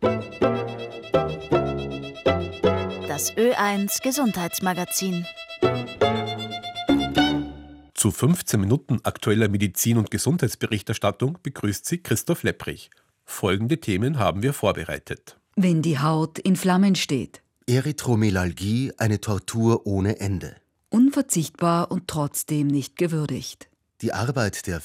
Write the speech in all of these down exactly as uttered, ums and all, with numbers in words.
Das Ö eins Gesundheitsmagazin. Zu fünfzehn Minuten aktueller Medizin- und Gesundheitsberichterstattung begrüßt Sie Christoph Lepprich. Folgende Themen haben wir vorbereitet. Wenn die Haut in Flammen steht. Erythromelalgie, eine Tortur ohne Ende. Unverzichtbar und trotzdem nicht gewürdigt. Die Arbeit der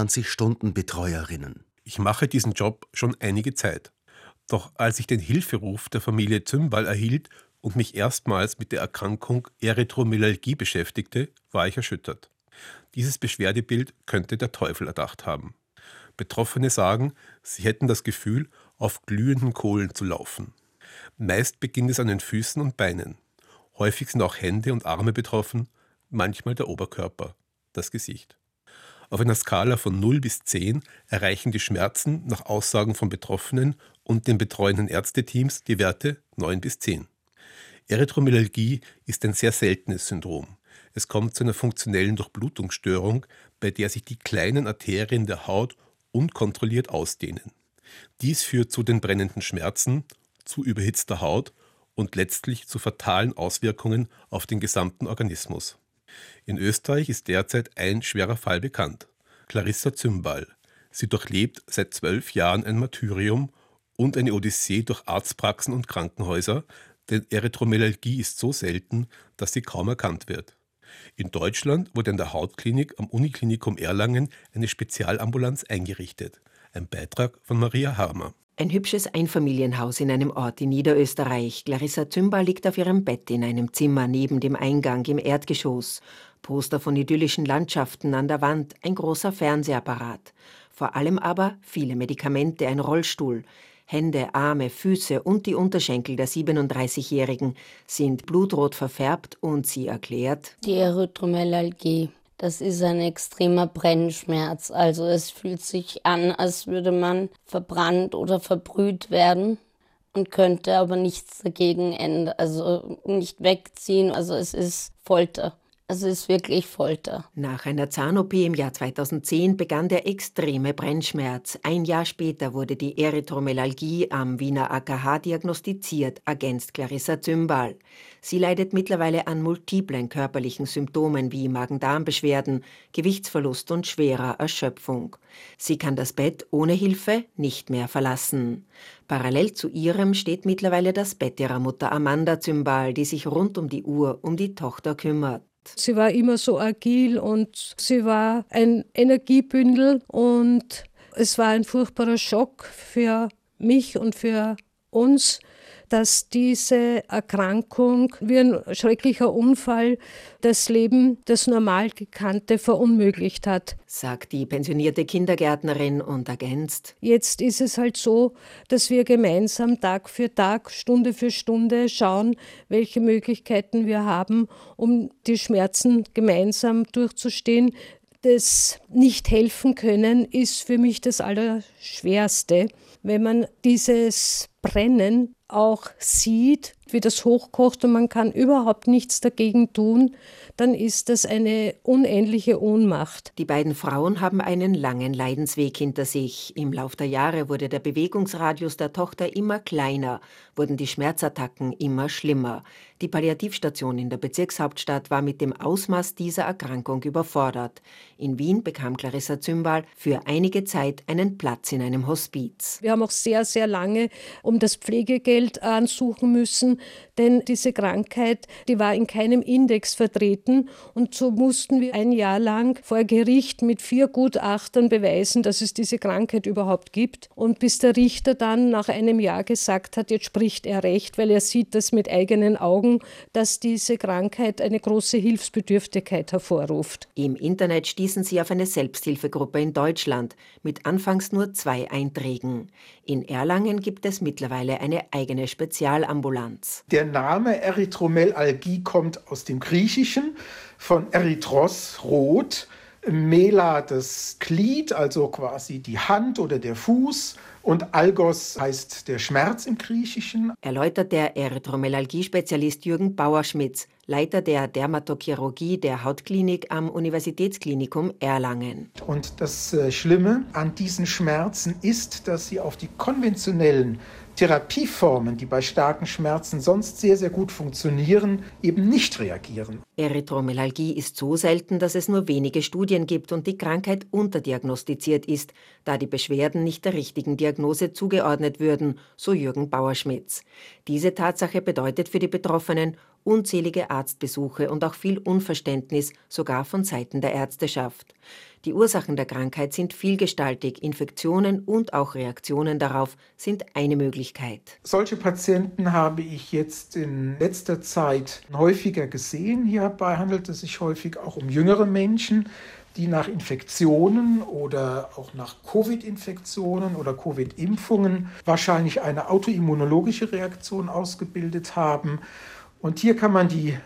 vierundzwanzig-Stunden-Betreuerinnen. Ich mache diesen Job schon einige Zeit. Doch als ich den Hilferuf der Familie Zümbal erhielt und mich erstmals mit der Erkrankung Erythromelalgie beschäftigte, war ich erschüttert. Dieses Beschwerdebild könnte der Teufel erdacht haben. Betroffene sagen, sie hätten das Gefühl, auf glühenden Kohlen zu laufen. Meist beginnt es an den Füßen und Beinen. Häufig sind auch Hände und Arme betroffen, manchmal der Oberkörper, das Gesicht. Auf einer Skala von null bis zehn erreichen die Schmerzen nach Aussagen von Betroffenen und den betreuenden Ärzteteams die Werte neun bis zehn. Erythromelalgie ist ein sehr seltenes Syndrom. Es kommt zu einer funktionellen Durchblutungsstörung, bei der sich die kleinen Arterien der Haut unkontrolliert ausdehnen. Dies führt zu den brennenden Schmerzen, zu überhitzter Haut und letztlich zu fatalen Auswirkungen auf den gesamten Organismus. In Österreich ist derzeit ein schwerer Fall bekannt: Clarissa Zümbal. Sie durchlebt seit zwölf Jahren ein Martyrium und eine Odyssee durch Arztpraxen und Krankenhäuser, denn Erythromelalgie ist so selten, dass sie kaum erkannt wird. In Deutschland wurde an der Hautklinik am Uniklinikum Erlangen eine Spezialambulanz eingerichtet. Ein Beitrag von Maria Harmer. Ein hübsches Einfamilienhaus in einem Ort in Niederösterreich. Clarissa Zümbal liegt auf ihrem Bett in einem Zimmer neben dem Eingang im Erdgeschoss. Poster von idyllischen Landschaften an der Wand, ein großer Fernsehapparat. Vor allem aber viele Medikamente, ein Rollstuhl. Hände, Arme, Füße und die Unterschenkel der siebenunddreißigjährigen sind blutrot verfärbt und sie erklärt: Die Erythromelalgie, das ist ein extremer Brennschmerz. Also es fühlt sich an, als würde man verbrannt oder verbrüht werden und könnte aber nichts dagegen ändern, also nicht wegziehen. Also es ist Folter. Es ist wirklich Folter. Nach einer Zahn-O P im Jahr zweitausendzehn begann der extreme Brennschmerz. Ein Jahr später wurde die Erythromelalgie am Wiener A K H diagnostiziert, ergänzt Clarissa Zümbal. Sie leidet mittlerweile an multiplen körperlichen Symptomen wie Magen-Darm-Beschwerden, Gewichtsverlust und schwerer Erschöpfung. Sie kann das Bett ohne Hilfe nicht mehr verlassen. Parallel zu ihrem steht mittlerweile das Bett ihrer Mutter Amanda Zümbal, die sich rund um die Uhr um die Tochter kümmert. Sie war immer so agil und sie war ein Energiebündel und es war ein furchtbarer Schock für mich und für uns, dass diese Erkrankung wie ein schrecklicher Unfall das Leben, das normal Gekannte, verunmöglicht hat. Sagt die pensionierte Kindergärtnerin und ergänzt: Jetzt ist es halt so, dass wir gemeinsam Tag für Tag, Stunde für Stunde schauen, welche Möglichkeiten wir haben, um die Schmerzen gemeinsam durchzustehen. Das Nicht-Helfen-Können ist für mich das Allerschwerste, wenn man dieses Brennen auch sieht, wie das hochkocht und man kann überhaupt nichts dagegen tun, dann ist das eine unendliche Ohnmacht. Die beiden Frauen haben einen langen Leidensweg hinter sich. Im Lauf der Jahre wurde der Bewegungsradius der Tochter immer kleiner, wurden die Schmerzattacken immer schlimmer. Die Palliativstation in der Bezirkshauptstadt war mit dem Ausmaß dieser Erkrankung überfordert. In Wien bekam Clarissa Zümbal für einige Zeit einen Platz in einem Hospiz. Wir haben auch sehr, sehr lange um das Pflegegeld ansuchen müssen, denn diese Krankheit, die war in keinem Index vertreten und so mussten wir ein Jahr lang vor Gericht mit vier Gutachtern beweisen, dass es diese Krankheit überhaupt gibt. Und bis der Richter dann nach einem Jahr gesagt hat, jetzt spricht er recht, weil er sieht das mit eigenen Augen, dass diese Krankheit eine große Hilfsbedürftigkeit hervorruft. Im Internet stießen sie auf eine Selbsthilfegruppe in Deutschland mit anfangs nur zwei Einträgen. In Erlangen gibt es mittlerweile eine eigene Spezialambulanz. Der Name Erythromelalgie kommt aus dem Griechischen, von Erythros, rot, Mela das Glied, also quasi die Hand oder der Fuß, und Algos heißt der Schmerz im Griechischen. Erläutert der Erythromelalgie-Spezialist Jürgen Bauerschmitz, Leiter der Dermatochirurgie der Hautklinik am Universitätsklinikum Erlangen. Und das Schlimme an diesen Schmerzen ist, dass sie auf die konventionellen Therapieformen, die bei starken Schmerzen sonst sehr, sehr gut funktionieren, eben nicht reagieren. Erythromelalgie ist so selten, dass es nur wenige Studien gibt und die Krankheit unterdiagnostiziert ist, da die Beschwerden nicht der richtigen Diagnose zugeordnet würden, so Jürgen Bauerschmitz. Diese Tatsache bedeutet für die Betroffenen unzählige Arztbesuche und auch viel Unverständnis, sogar von Seiten der Ärzteschaft. Die Ursachen der Krankheit sind vielgestaltig, Infektionen und auch Reaktionen darauf sind eine Möglichkeit. Solche Patienten habe ich jetzt in letzter Zeit häufiger gesehen. Hierbei handelt es sich häufig auch um jüngere Menschen, die nach Infektionen oder auch nach Covid-Infektionen oder Covid-Impfungen wahrscheinlich eine autoimmunologische Reaktion ausgebildet haben. Und hier kann man die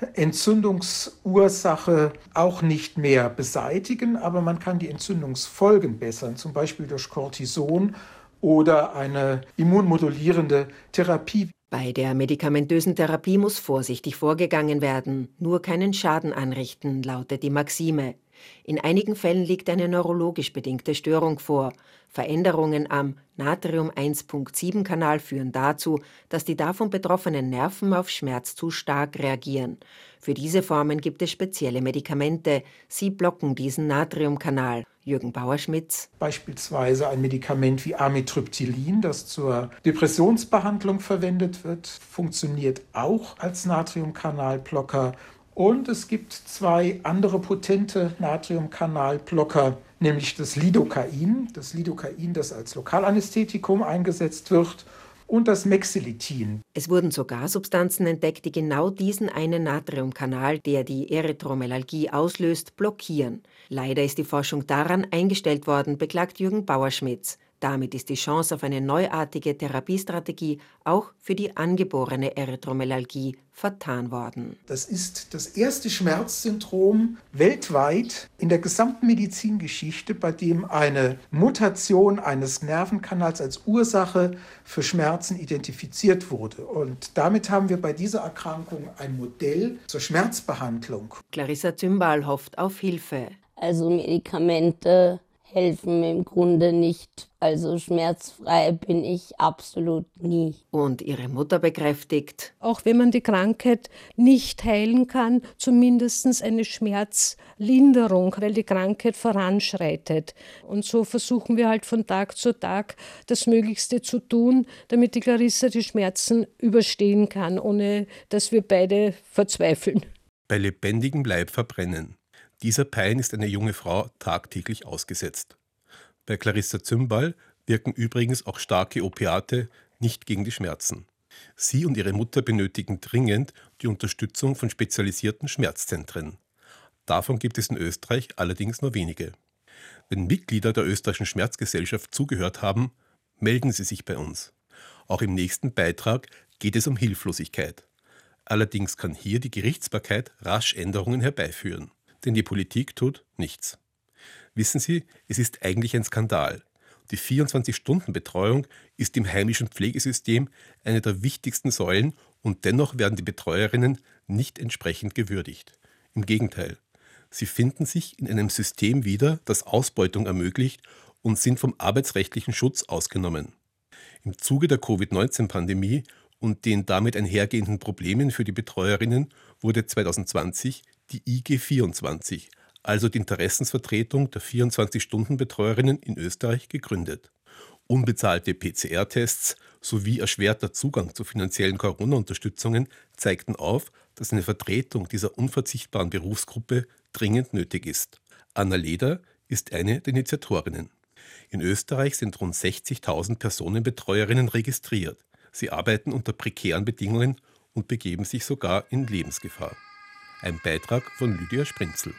Entzündungsursache auch nicht mehr beseitigen, aber man kann die Entzündungsfolgen bessern, zum Beispiel durch Cortison oder eine immunmodulierende Therapie. Bei der medikamentösen Therapie muss vorsichtig vorgegangen werden, nur keinen Schaden anrichten, lautet die Maxime. In einigen Fällen liegt eine neurologisch bedingte Störung vor. Veränderungen am Natrium eins Punkt sieben Kanal führen dazu, dass die davon betroffenen Nerven auf Schmerz zu stark reagieren. Für diese Formen gibt es spezielle Medikamente. Sie blocken diesen Natriumkanal. Jürgen Bauerschmitz. Beispielsweise ein Medikament wie Amitriptylin, das zur Depressionsbehandlung verwendet wird, funktioniert auch als Natriumkanalblocker. Und es gibt zwei andere potente Natriumkanalblocker, nämlich das Lidocain, das Lidocain, das als Lokalanästhetikum eingesetzt wird, und das Mexilitin. Es wurden sogar Substanzen entdeckt, die genau diesen einen Natriumkanal, der die Erythromelalgie auslöst, blockieren. Leider ist die Forschung daran eingestellt worden, beklagt Jürgen Bauerschmitz. Damit ist die Chance auf eine neuartige Therapiestrategie auch für die angeborene Erythromelalgie vertan worden. Das ist das erste Schmerzsyndrom weltweit in der gesamten Medizingeschichte, bei dem eine Mutation eines Nervenkanals als Ursache für Schmerzen identifiziert wurde. Und damit haben wir bei dieser Erkrankung ein Modell zur Schmerzbehandlung. Clarissa Zümbal hofft auf Hilfe. Also Medikamente helfen im Grunde nicht. Also schmerzfrei bin ich absolut nie. Und ihre Mutter bekräftigt: Auch wenn man die Krankheit nicht heilen kann, zumindest eine Schmerzlinderung, weil die Krankheit voranschreitet. Und so versuchen wir halt von Tag zu Tag das Möglichste zu tun, damit die Clarissa die Schmerzen überstehen kann, ohne dass wir beide verzweifeln. Bei lebendigem Leib verbrennen. Dieser Pein ist eine junge Frau tagtäglich ausgesetzt. Bei Clarissa Zümbal wirken übrigens auch starke Opiate nicht gegen die Schmerzen. Sie und ihre Mutter benötigen dringend die Unterstützung von spezialisierten Schmerzzentren. Davon gibt es in Österreich allerdings nur wenige. Wenn Mitglieder der österreichischen Schmerzgesellschaft zugehört haben, melden Sie sich bei uns. Auch im nächsten Beitrag geht es um Hilflosigkeit. Allerdings kann hier die Gerichtsbarkeit rasch Änderungen herbeiführen. Denn die Politik tut nichts. Wissen Sie, es ist eigentlich ein Skandal. Die vierundzwanzig-Stunden-Betreuung ist im heimischen Pflegesystem eine der wichtigsten Säulen und dennoch werden die Betreuerinnen nicht entsprechend gewürdigt. Im Gegenteil, sie finden sich in einem System wieder, das Ausbeutung ermöglicht und sind vom arbeitsrechtlichen Schutz ausgenommen. Im Zuge der Covid neunzehn Pandemie und den damit einhergehenden Problemen für die Betreuerinnen wurde zweitausendzwanzig die I G vierundzwanzig, also die Interessensvertretung der vierundzwanzig-Stunden-Betreuerinnen in Österreich, gegründet. Unbezahlte P C R-Tests sowie erschwerter Zugang zu finanziellen Corona-Unterstützungen zeigten auf, dass eine Vertretung dieser unverzichtbaren Berufsgruppe dringend nötig ist. Anna Leder ist eine der Initiatorinnen. In Österreich sind rund sechzigtausend Personenbetreuerinnen registriert. Sie arbeiten unter prekären Bedingungen und begeben sich sogar in Lebensgefahr. Ein Beitrag von Lydia Sprinzel.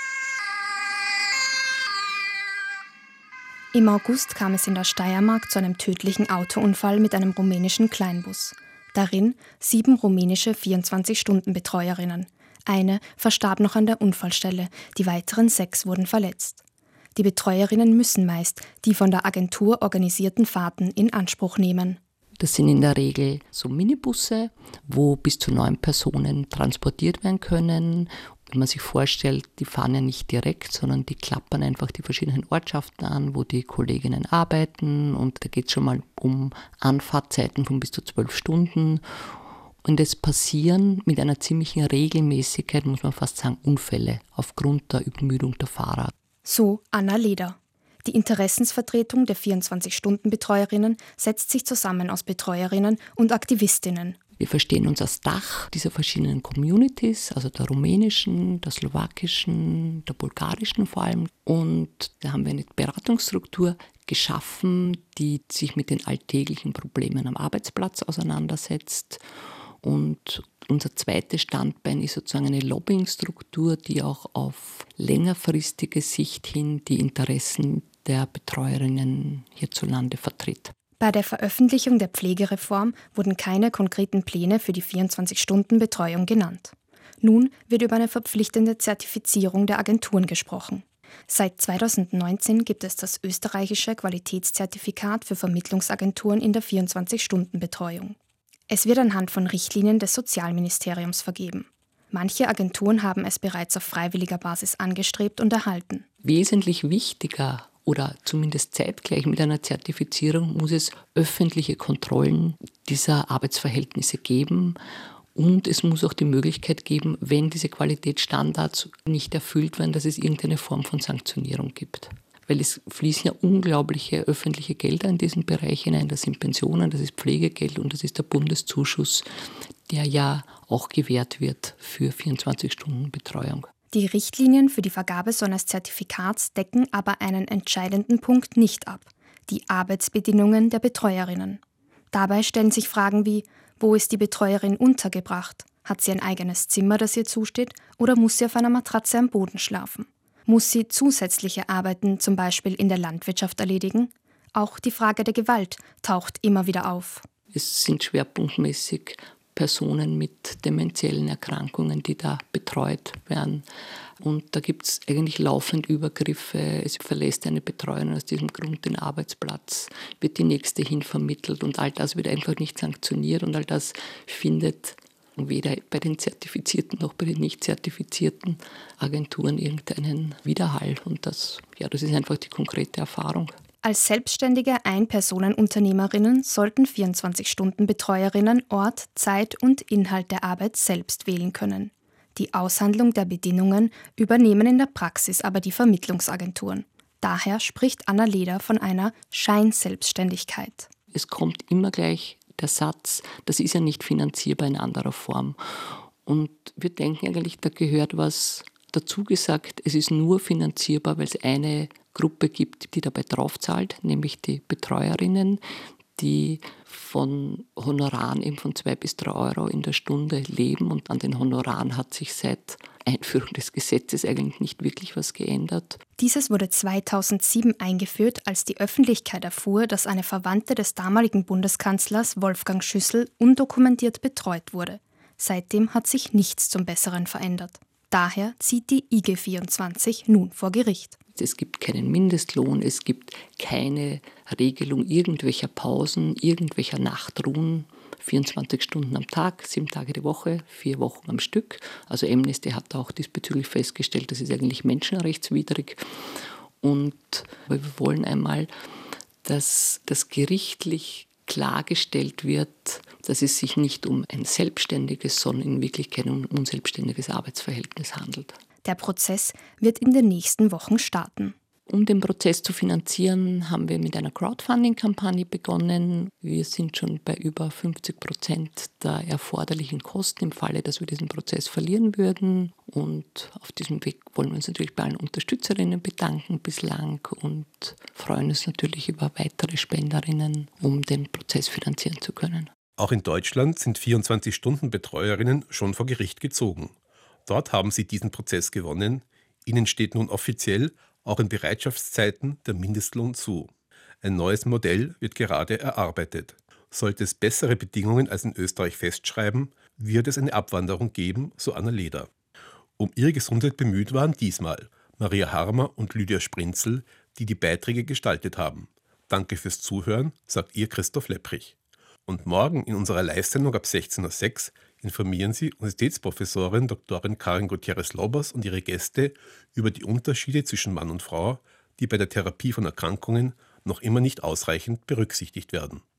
Im August kam es in der Steiermark zu einem tödlichen Autounfall mit einem rumänischen Kleinbus. Darin sieben rumänische vierundzwanzig-Stunden-Betreuerinnen. Eine verstarb noch an der Unfallstelle, die weiteren sechs wurden verletzt. Die Betreuerinnen müssen meist die von der Agentur organisierten Fahrten in Anspruch nehmen. Das sind in der Regel so Minibusse, wo bis zu neun Personen transportiert werden können. Wenn man sich vorstellt, die fahren ja nicht direkt, sondern die klappern einfach die verschiedenen Ortschaften an, wo die Kolleginnen arbeiten, und da geht es schon mal um Anfahrtzeiten von bis zu zwölf Stunden. Und es passieren mit einer ziemlichen Regelmäßigkeit, muss man fast sagen, Unfälle aufgrund der Übermüdung der Fahrer. So Anna Leder. Die Interessensvertretung der vierundzwanzig-Stunden-Betreuerinnen setzt sich zusammen aus Betreuerinnen und Aktivistinnen. Wir verstehen uns als Dach dieser verschiedenen Communities, also der rumänischen, der slowakischen, der bulgarischen vor allem. Und da haben wir eine Beratungsstruktur geschaffen, die sich mit den alltäglichen Problemen am Arbeitsplatz auseinandersetzt. Und unser zweites Standbein ist sozusagen eine Lobbyingstruktur, die auch auf längerfristige Sicht hin die Interessen der Betreuerinnen hierzulande vertritt. Bei der Veröffentlichung der Pflegereform wurden keine konkreten Pläne für die vierundzwanzig-Stunden-Betreuung genannt. Nun wird über eine verpflichtende Zertifizierung der Agenturen gesprochen. Seit zweitausendneunzehn gibt es das österreichische Qualitätszertifikat für Vermittlungsagenturen in der vierundzwanzig-Stunden-Betreuung. Es wird anhand von Richtlinien des Sozialministeriums vergeben. Manche Agenturen haben es bereits auf freiwilliger Basis angestrebt und erhalten. Wesentlich wichtiger oder zumindest zeitgleich mit einer Zertifizierung muss es öffentliche Kontrollen dieser Arbeitsverhältnisse geben. Und es muss auch die Möglichkeit geben, wenn diese Qualitätsstandards nicht erfüllt werden, dass es irgendeine Form von Sanktionierung gibt. Weil es fließen ja unglaubliche öffentliche Gelder in diesen Bereich hinein. Das sind Pensionen, das ist Pflegegeld und das ist der Bundeszuschuss, der ja auch gewährt wird für vierundzwanzig-Stunden-Betreuung. Die Richtlinien für die Vergabe so eines Zertifikats decken aber einen entscheidenden Punkt nicht ab: die Arbeitsbedingungen der Betreuerinnen. Dabei stellen sich Fragen wie: Wo ist die Betreuerin untergebracht? Hat sie ein eigenes Zimmer, das ihr zusteht, oder muss sie auf einer Matratze am Boden schlafen? Muss sie zusätzliche Arbeiten, zum Beispiel in der Landwirtschaft, erledigen? Auch die Frage der Gewalt taucht immer wieder auf. Es sind schwerpunktmäßig Personen mit dementiellen Erkrankungen, die da betreut werden. Und da gibt es eigentlich laufend Übergriffe. Es verlässt eine Betreuerin aus diesem Grund den Arbeitsplatz, wird die nächste hinvermittelt und all das wird einfach nicht sanktioniert und all das findet weder bei den zertifizierten noch bei den nicht zertifizierten Agenturen irgendeinen Widerhall. Und das, ja, das ist einfach die konkrete Erfahrung. Als selbstständige Ein-Personen-Unternehmerinnen sollten vierundzwanzig-Stunden-Betreuerinnen Ort, Zeit und Inhalt der Arbeit selbst wählen können. Die Aushandlung der Bedingungen übernehmen in der Praxis aber die Vermittlungsagenturen. Daher spricht Anna Leder von einer Scheinselbstständigkeit. Es kommt immer gleich der Satz, das ist ja nicht finanzierbar in anderer Form. Und wir denken eigentlich, da gehört was dazu gesagt, es ist nur finanzierbar, weil es eine Gruppe gibt, die dabei draufzahlt, nämlich die Betreuerinnen, die von Honoraren eben von zwei bis drei Euro in der Stunde leben. Und an den Honoraren hat sich seit Einführung des Gesetzes eigentlich nicht wirklich was geändert. Dieses wurde zweitausendsieben eingeführt, als die Öffentlichkeit erfuhr, dass eine Verwandte des damaligen Bundeskanzlers Wolfgang Schüssel undokumentiert betreut wurde. Seitdem hat sich nichts zum Besseren verändert. Daher zieht die I G vierundzwanzig nun vor Gericht. Es gibt keinen Mindestlohn, es gibt keine Regelung irgendwelcher Pausen, irgendwelcher Nachtruhen. vierundzwanzig Stunden am Tag, sieben Tage die Woche, vier Wochen am Stück. Also Amnesty hat auch diesbezüglich festgestellt, das ist eigentlich menschenrechtswidrig. Und wir wollen einmal, dass das gerichtlich klargestellt wird, dass es sich nicht um ein selbstständiges, sondern in Wirklichkeit um ein unselbstständiges Arbeitsverhältnis handelt. Der Prozess wird in den nächsten Wochen starten. Um den Prozess zu finanzieren, haben wir mit einer Crowdfunding-Kampagne begonnen. Wir sind schon bei über fünfzig Prozent der erforderlichen Kosten im Falle, dass wir diesen Prozess verlieren würden. Und auf diesem Weg wollen wir uns natürlich bei allen Unterstützerinnen bedanken bislang und freuen uns natürlich über weitere Spenderinnen, um den Prozess finanzieren zu können. Auch in Deutschland sind vierundzwanzig-Stunden-Betreuerinnen schon vor Gericht gezogen. Dort haben sie diesen Prozess gewonnen. Ihnen steht nun offiziell auch in Bereitschaftszeiten der Mindestlohn zu. Ein neues Modell wird gerade erarbeitet. Sollte es bessere Bedingungen als in Österreich festschreiben, wird es eine Abwanderung geben, so Anna Leder. Um ihre Gesundheit bemüht waren diesmal Maria Harmer und Lydia Sprinzel, die die Beiträge gestaltet haben. Danke fürs Zuhören, sagt ihr Christoph Lepprich. Und morgen in unserer Live-Sendung ab sechzehn Uhr sechs informieren Sie Universitätsprofessorin Doktor Karen Gutierrez-Lobos und ihre Gäste über die Unterschiede zwischen Mann und Frau, die bei der Therapie von Erkrankungen noch immer nicht ausreichend berücksichtigt werden.